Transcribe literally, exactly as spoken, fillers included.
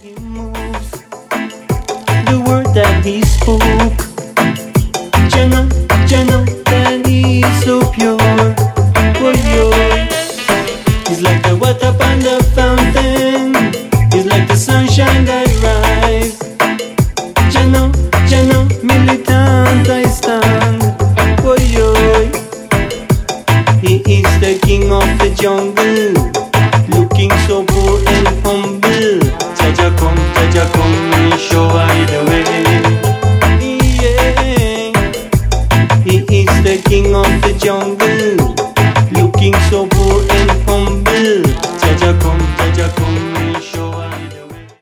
he moves, the word that he spoke, Jano, Jano, that he's so pure. Oh, yo. He's like the water upon the fountain, he's like the sunshine that rise. Jano, Jano, militant I stand. Oh, yo. He is the king of the jungle, looking so poor and humble. Jaja come, Jaja come, show